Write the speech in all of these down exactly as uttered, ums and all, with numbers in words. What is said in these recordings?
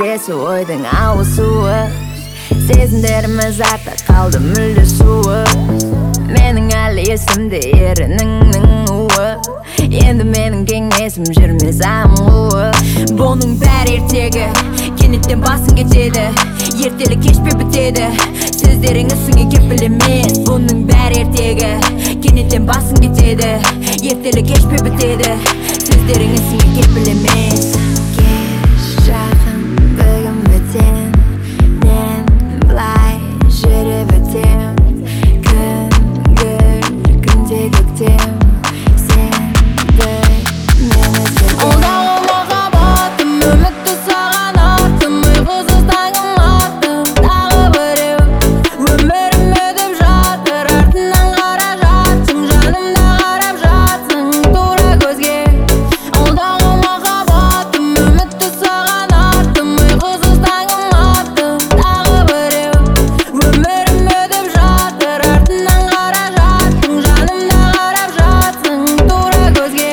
келесі ойдың ауысуы. Сезімдеріміз артта қалды мүлде суы. Менің әлі есімде ерініңнің уы. Енді менің кеңесім жүрмес амуы. Бұның бәрі ертегі, кенеттен басын кетеді. Ертелі кешпе бітеді, сөздерің ісіңе кеп емес. Бұның бәрі ертегі, кенеттен басын кетеді. Ертелі кешпе бітеді, сөздерің ісіңе кеп емес. Кеш жақын бүгін бітен, мен былай жүріп өтем. Күн гүл, күнде көктем, сенді мен өзгердім. Қолдағы махаббатым, үмітті саған артым, ұйқысыз таңым аттым, тағы біреу өмірім өтіп жатыр. Артынан қара жатсың, жанымда қарап жатсың тура көзге. Қолдағы махаббатым, үмітті саған артым, ұйқысыз таңым аттым, тағы біреу өмірім өтіп жатыр. Артынан қара жатсың, жанымда қарап жатсың тура көзге.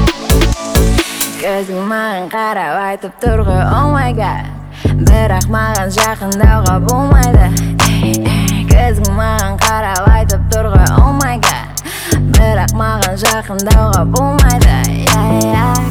Көзің маған қарап айтып тұр ғой, oh my god, бірақ маған жақындауға болмайды. Көзің маған қарап айтып тұр ғой, oh my god, бірақ маған жақындауға болмайды.